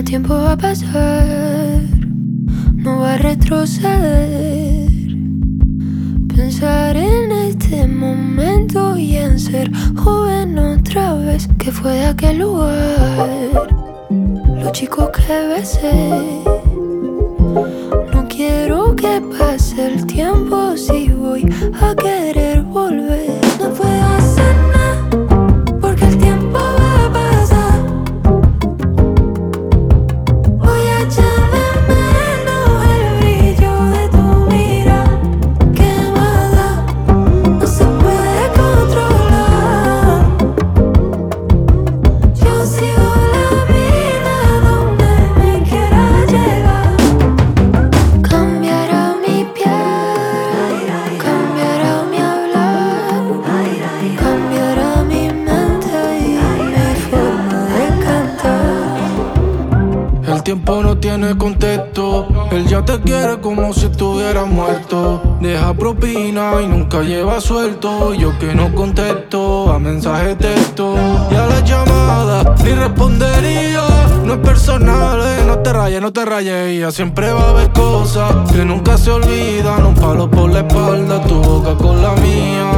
tiempo va a pasar, no va a retroceder. Pensar en este momento y en ser joven otra vez, que fue de aquel lugar, los chicos que besé. No quiero que pase el tiempo si voy a querer volver. No puedo hacer nada porque el tiempo va a pasar. Voy a echar de menos el brillo de tu mirada quemada. No se puede controlar. Yo sigo la vida donde me quiera llegar. Cambiará mi piel, cambiará mi hablar, cambiará mi mente y mi forma de cantar. El tiempo no tiene contexto, él ya te quiere como si estuvieras muerto. Deja propina y nunca lleva suelto. Yo que no contesto a mensaje texto y a las llamadas ni respondería. No es personal, no te rayes. Ella siempre va a haber cosas que nunca se olvidan. Un palo por la espalda, tu boca con la mía.